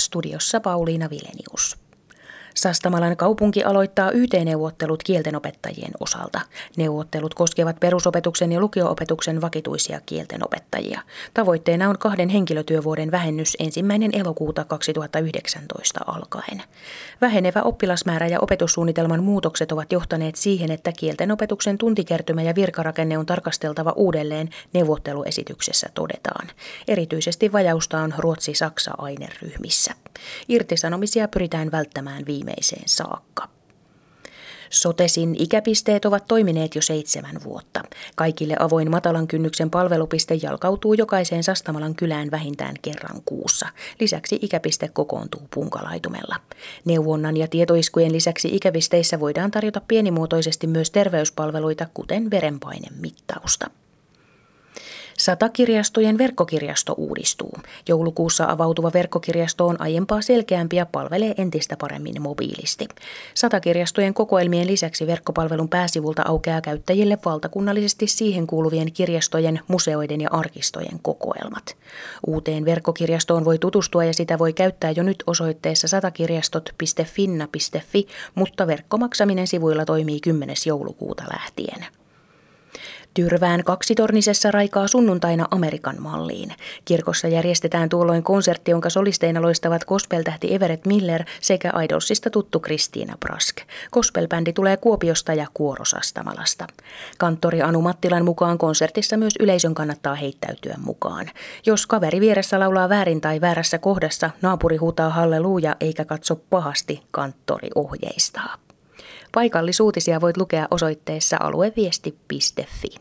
studiossa Pauliina Vilenius. Sastamalan kaupunki aloittaa YT-neuvottelut kieltenopettajien osalta. Neuvottelut koskevat perusopetuksen ja lukio-opetuksen vakituisia kieltenopettajia. Tavoitteena on 2 henkilötyövuoden vähennys 1. elokuuta 2019 alkaen. Vähenevä oppilasmäärä ja opetussuunnitelman muutokset ovat johtaneet siihen, että kieltenopetuksen tuntikertymä ja virkarakenne on tarkasteltava uudelleen, neuvotteluesityksessä todetaan. Erityisesti vajausta on Ruotsi-Saksa-aineryhmissä. Irtisanomisia pyritään välttämään viimeiseen saakka. Sotesin ikäpisteet ovat toimineet jo 7 vuotta. Kaikille avoin matalan kynnyksen palvelupiste jalkautuu jokaiseen Sastamalan kylään vähintään kerran kuussa. Lisäksi ikäpiste kokoontuu punkalaitumella. Neuvonnan ja tietoiskujen lisäksi ikäpisteissä voidaan tarjota pienimuotoisesti myös terveyspalveluita, kuten verenpainemittausta. Satakirjastojen verkkokirjasto uudistuu. Joulukuussa avautuva verkkokirjasto on aiempaa selkeämpi ja palvelee entistä paremmin mobiilisti. Satakirjastojen kokoelmien lisäksi verkkopalvelun pääsivulta aukeaa käyttäjille valtakunnallisesti siihen kuuluvien kirjastojen, museoiden ja arkistojen kokoelmat. Uuteen verkkokirjastoon voi tutustua ja sitä voi käyttää jo nyt osoitteessa satakirjastot.finna.fi, mutta verkkomaksaminen sivuilla toimii 10. joulukuuta lähtien. Tyrvään 2-tornisessa raikaa sunnuntaina Amerikan malliin. Kirkossa järjestetään tuolloin konsertti, jonka solisteina loistavat gospel-tähti Everett Miller sekä Idolsista tuttu Kristiina Prask. Gospel-bändi tulee Kuopiosta ja kuoro Sastamalasta. Kanttori Anu Mattilan mukaan konsertissa myös yleisön kannattaa heittäytyä mukaan. Jos kaveri vieressä laulaa väärin tai väärässä kohdassa, naapuri huutaa halleluuja eikä katso pahasti, kanttori ohjeistaa. Paikallisuutisia voit lukea osoitteessa alueviesti.fi.